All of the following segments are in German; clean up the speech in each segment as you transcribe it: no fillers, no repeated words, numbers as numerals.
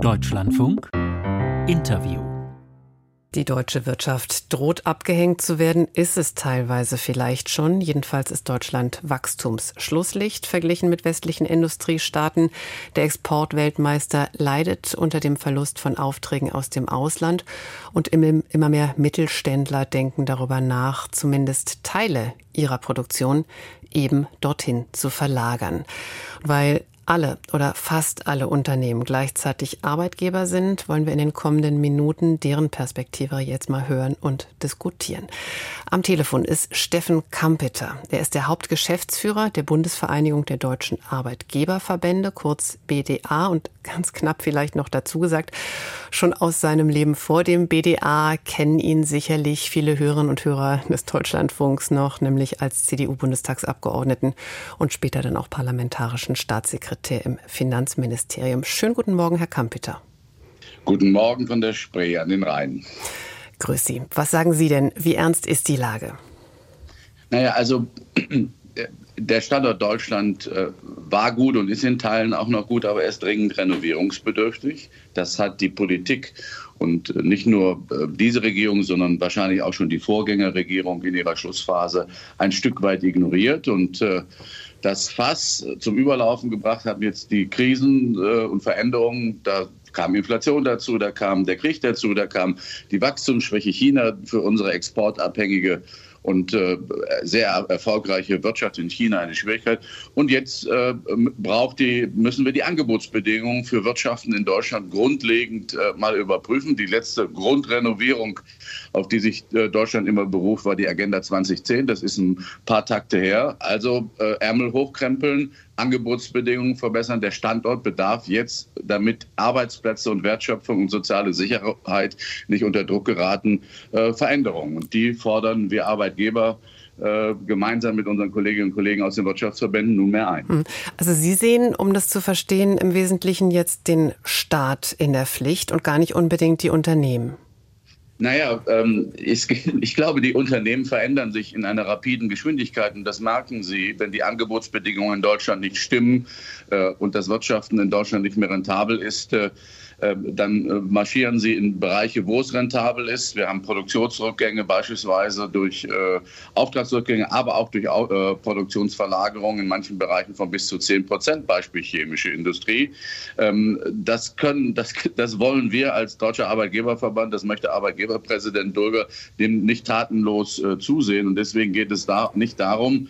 Deutschlandfunk Interview. Die deutsche Wirtschaft droht abgehängt zu werden, ist es teilweise vielleicht schon. Jedenfalls ist Deutschland Wachstumsschlusslicht verglichen mit westlichen Industriestaaten. Der Exportweltmeister leidet unter dem Verlust von Aufträgen aus dem Ausland. Und immer mehr Mittelständler denken darüber nach, zumindest Teile ihrer Produktion eben dorthin zu verlagern. Weil alle oder fast alle Unternehmen gleichzeitig Arbeitgeber sind, wollen wir in den kommenden Minuten deren Perspektive jetzt mal hören und diskutieren. Am Telefon ist Steffen Kampeter. Er ist der Hauptgeschäftsführer der Bundesvereinigung der deutschen Arbeitgeberverbände, kurz BDA, und ganz knapp vielleicht noch dazu gesagt, schon aus seinem Leben vor dem BDA kennen ihn sicherlich viele Hörerinnen und Hörer des Deutschlandfunks noch, nämlich als CDU-Bundestagsabgeordneten und später dann auch parlamentarischen Staatssekretär im Finanzministerium. Schönen guten Morgen, Herr Kampeter. Guten Morgen von der Spree an den Rhein. Grüß Sie. Was sagen Sie denn? Wie ernst ist die Lage? Naja, also der Standort Deutschland war gut und ist in Teilen auch noch gut, aber er ist dringend renovierungsbedürftig. Das hat die Politik und nicht nur diese Regierung, sondern wahrscheinlich auch schon die Vorgängerregierung in ihrer Schlussphase ein Stück weit ignoriert. Und das Fass zum Überlaufen gebracht haben jetzt die Krisen und Veränderungen. Da kam Inflation dazu, da kam der Krieg dazu, da kam die Wachstumsschwäche China für unsere exportabhängige und sehr erfolgreiche Wirtschaft in China eine Schwierigkeit. Und jetzt müssen wir die Angebotsbedingungen für Wirtschaften in Deutschland grundlegend mal überprüfen. Die letzte Grundrenovierung, auf die sich Deutschland immer beruft, war die Agenda 2010. Das ist ein paar Takte her. Also Ärmel hochkrempeln, Angebotsbedingungen verbessern. Der Standort bedarf jetzt, damit Arbeitsplätze und Wertschöpfung und soziale Sicherheit nicht unter Druck geraten, Veränderungen. Und die fordern wir Arbeitgeber gemeinsam mit unseren Kolleginnen und Kollegen aus den Wirtschaftsverbänden nunmehr ein. Also Sie sehen, um das zu verstehen, im Wesentlichen jetzt den Staat in der Pflicht und gar nicht unbedingt die Unternehmen. Naja, ich glaube, die Unternehmen verändern sich in einer rapiden Geschwindigkeit und das merken sie, wenn die Angebotsbedingungen in Deutschland nicht stimmen und das Wirtschaften in Deutschland nicht mehr rentabel ist. Dann marschieren sie in Bereiche, wo es rentabel ist. Wir haben Produktionsrückgänge beispielsweise durch Auftragsrückgänge, aber auch durch Produktionsverlagerung in manchen Bereichen von bis zu 10%, Beispiel chemische Industrie. Das wollen wir als Deutscher Arbeitgeberverband, das möchte Arbeitgeberpräsident Dulger, dem nicht tatenlos zusehen. Und deswegen geht es da nicht darum,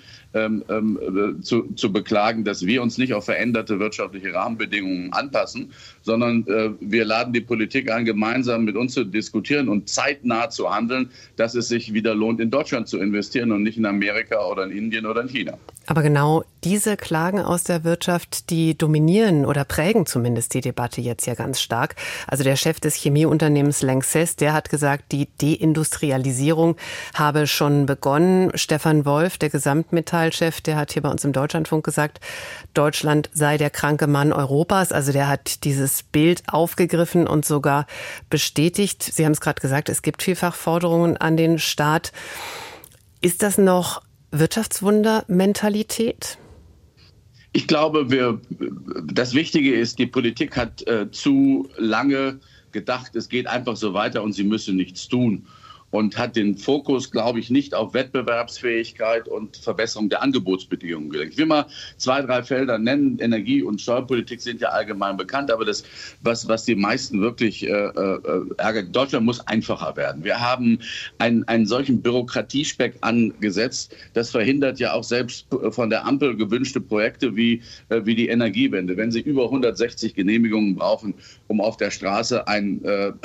zu beklagen, dass wir uns nicht auf veränderte wirtschaftliche Rahmenbedingungen anpassen, sondern wir laden die Politik ein, gemeinsam mit uns zu diskutieren und zeitnah zu handeln, dass es sich wieder lohnt, in Deutschland zu investieren und nicht in Amerika oder in Indien oder in China. Aber genau diese Klagen aus der Wirtschaft, die dominieren oder prägen zumindest die Debatte jetzt ja ganz stark. Also der Chef des Chemieunternehmens Lanxess, der hat gesagt, die Deindustrialisierung habe schon begonnen. Stefan Wolf, der Gesamtmetallchef, der hat hier bei uns im Deutschlandfunk gesagt, Deutschland sei der kranke Mann Europas. Also der hat dieses Bild aufgegriffen und sogar bestätigt. Sie haben es gerade gesagt, es gibt vielfach Forderungen an den Staat. Ist das noch Wirtschaftswunder-Mentalität? Ich glaube, das Wichtige ist, die Politik hat zu lange gedacht, es geht einfach so weiter und sie müsse nichts tun. Und hat den Fokus, glaube ich, nicht auf Wettbewerbsfähigkeit und Verbesserung der Angebotsbedingungen gelegt. Ich will mal 2, 3 Felder nennen. Energie- und Steuerpolitik sind ja allgemein bekannt, aber das, was die meisten wirklich ärgert, Deutschland muss einfacher werden. Wir haben einen solchen Bürokratiespeck angesetzt, das verhindert ja auch selbst von der Ampel gewünschte Projekte wie die Energiewende. Wenn Sie über 160 Genehmigungen brauchen, um auf der Straße eine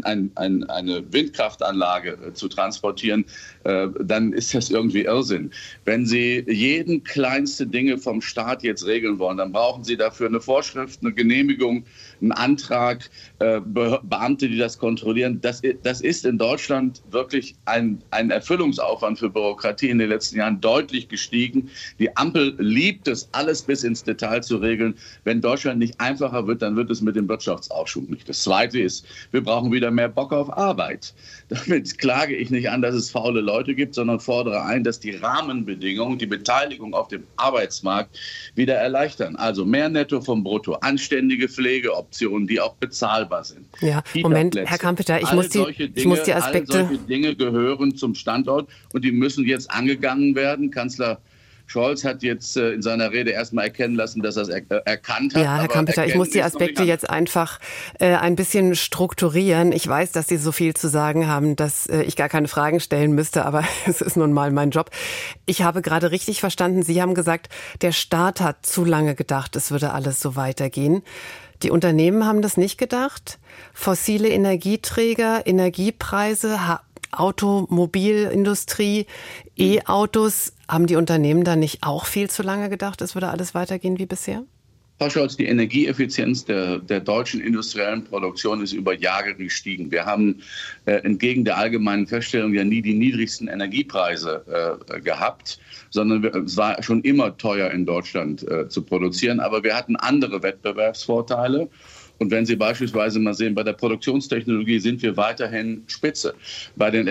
Windkraftanlage zu transportieren, dann ist das irgendwie Irrsinn. Wenn Sie jeden kleinste Dinge vom Staat jetzt regeln wollen, dann brauchen Sie dafür eine Vorschrift, eine Genehmigung, einen Antrag, Beamte, die das kontrollieren. Das ist in Deutschland wirklich ein Erfüllungsaufwand für Bürokratie in den letzten Jahren deutlich gestiegen. Die Ampel liebt es, alles bis ins Detail zu regeln. Wenn Deutschland nicht einfacher wird, dann wird es mit dem Wirtschaftsaufschub nicht. Das Zweite ist, wir brauchen wieder mehr Bock auf Arbeit. Damit klar klage ich nicht an, dass es faule Leute gibt, sondern fordere ein, dass die Rahmenbedingungen, die Beteiligung auf dem Arbeitsmarkt wieder erleichtern. Also mehr Netto vom Brutto, anständige Pflegeoptionen, die auch bezahlbar sind. Ja, Moment, Herr Kampeter, ich muss die Aspekte... All solche Dinge gehören zum Standort und die müssen jetzt angegangen werden. Kanzler Scholz hat jetzt in seiner Rede erstmal erkennen lassen, dass er es erkannt hat. Ja, Herr Kampeter, ich muss die Aspekte jetzt einfach ein bisschen strukturieren. Ich weiß, dass Sie so viel zu sagen haben, dass ich gar keine Fragen stellen müsste, aber es ist nun mal mein Job. Ich habe gerade richtig verstanden, Sie haben gesagt, der Staat hat zu lange gedacht, es würde alles so weitergehen. Die Unternehmen haben das nicht gedacht. Fossile Energieträger, Energiepreise, Automobilindustrie, E-Autos. Haben die Unternehmen da nicht auch viel zu lange gedacht, es würde alles weitergehen wie bisher? Frau Scholz, die Energieeffizienz der deutschen industriellen Produktion ist über Jahre gestiegen. Wir haben entgegen der allgemeinen Feststellung ja nie die niedrigsten Energiepreise gehabt, sondern es war schon immer teuer in Deutschland zu produzieren. Aber wir hatten andere Wettbewerbsvorteile. Und wenn Sie beispielsweise mal sehen, bei der Produktionstechnologie sind wir weiterhin Spitze. Bei den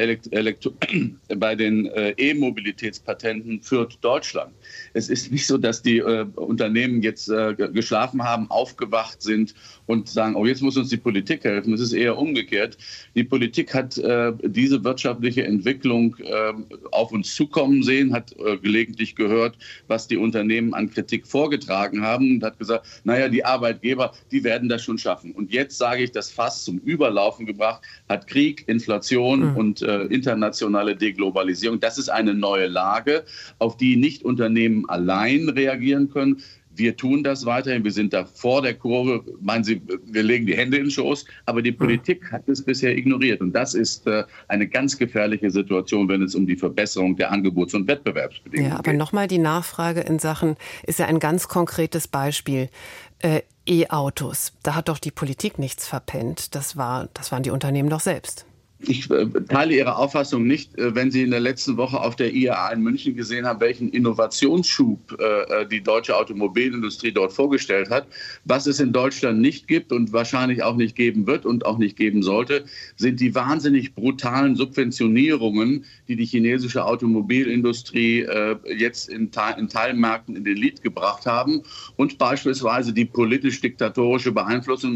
E-Mobilitätspatenten führt Deutschland. Es ist nicht so, dass die Unternehmen jetzt geschlafen haben, aufgewacht sind und sagen, oh, jetzt muss uns die Politik helfen. Es ist eher umgekehrt. Die Politik hat diese wirtschaftliche Entwicklung auf uns zukommen sehen, hat gelegentlich gehört, was die Unternehmen an Kritik vorgetragen haben und hat gesagt, naja, die Arbeitgeber, die werden das schon schaffen. Und jetzt sage ich, das Fass zum Überlaufen gebracht hat Krieg, Inflation und internationale Deglobalisierung. Das ist eine neue Lage, auf die nicht Unternehmen allein reagieren können. Wir tun das weiterhin. Wir sind da vor der Kurve. Meinen Sie, wir legen die Hände in den Schoß. Aber die Politik hat es bisher ignoriert. Und das ist eine ganz gefährliche Situation, wenn es um die Verbesserung der Angebots- und Wettbewerbsbedingungen geht. Ja, aber nochmal die Nachfrage in Sachen, ist ja ein ganz konkretes Beispiel. E-Autos. Da hat doch die Politik nichts verpennt. Das waren die Unternehmen doch selbst. Ich teile Ihre Auffassung nicht, wenn Sie in der letzten Woche auf der IAA in München gesehen haben, welchen Innovationsschub die deutsche Automobilindustrie dort vorgestellt hat. Was es in Deutschland nicht gibt und wahrscheinlich auch nicht geben wird und auch nicht geben sollte, sind die wahnsinnig brutalen Subventionierungen, die die chinesische Automobilindustrie jetzt in Teilmärkten in den Lied gebracht haben und beispielsweise die politisch-diktatorische Beeinflussung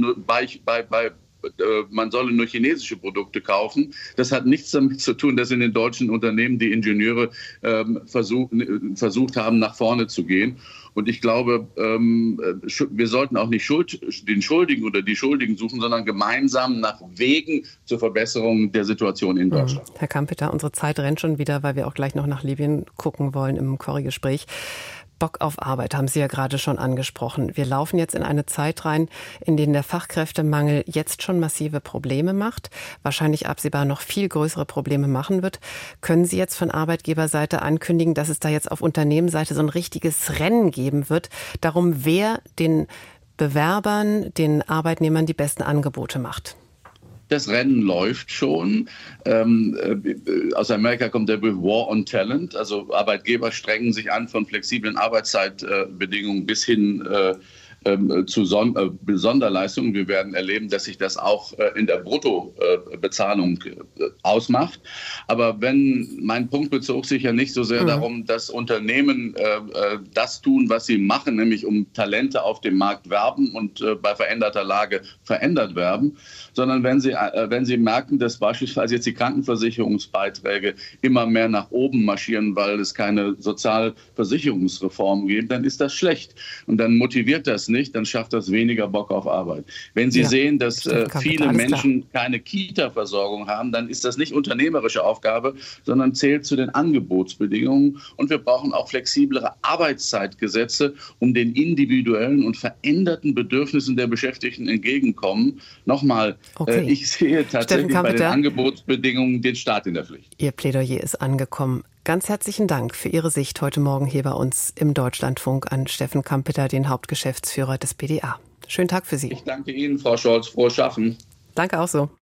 man solle nur chinesische Produkte kaufen. Das hat nichts damit zu tun, dass in den deutschen Unternehmen die Ingenieure versucht haben, nach vorne zu gehen. Und ich glaube, wir sollten auch nicht den Schuldigen oder die Schuldigen suchen, sondern gemeinsam nach Wegen zur Verbesserung der Situation in Deutschland. Herr Kampeter, unsere Zeit rennt schon wieder, weil wir auch gleich noch nach Libyen gucken wollen im Corrie-Gespräch. Bock auf Arbeit haben Sie ja gerade schon angesprochen. Wir laufen jetzt in eine Zeit rein, in der der Fachkräftemangel jetzt schon massive Probleme macht, wahrscheinlich absehbar noch viel größere Probleme machen wird. Können Sie jetzt von Arbeitgeberseite ankündigen, dass es da jetzt auf Unternehmensseite so ein richtiges Rennen geben wird, darum, wer den Bewerbern, den Arbeitnehmern die besten Angebote macht? Das Rennen läuft schon. Aus Amerika kommt der Begriff War on Talent. Also Arbeitgeber strengen sich an von flexiblen Arbeitszeitbedingungen bis hin zu Sonderleistungen. Wir werden erleben, dass sich das auch in der Bruttobezahlung ausmacht. Aber mein Punkt bezog sich ja nicht so sehr darum, dass Unternehmen das tun, was sie machen, nämlich um Talente auf dem Markt werben und bei veränderter Lage verändert werben, sondern wenn sie merken, dass beispielsweise jetzt die Krankenversicherungsbeiträge immer mehr nach oben marschieren, weil es keine Sozialversicherungsreform gibt, dann ist das schlecht. Und dann motiviert das nicht, dann schafft das weniger Bock auf Arbeit. Wenn Sie sehen, dass viele Menschen keine Kita-Versorgung haben, dann ist das nicht unternehmerische Aufgabe, sondern zählt zu den Angebotsbedingungen. Und wir brauchen auch flexiblere Arbeitszeitgesetze, um den individuellen und veränderten Bedürfnissen der Beschäftigten entgegenkommen. Nochmal, ich sehe tatsächlich bei den Angebotsbedingungen den Staat in der Pflicht. Ihr Plädoyer ist angekommen. Ganz herzlichen Dank für Ihre Sicht heute Morgen hier bei uns im Deutschlandfunk an Steffen Kampeter, den Hauptgeschäftsführer des BDA. Schönen Tag für Sie. Ich danke Ihnen, Frau Scholz. Frohes Schaffen. Danke auch so.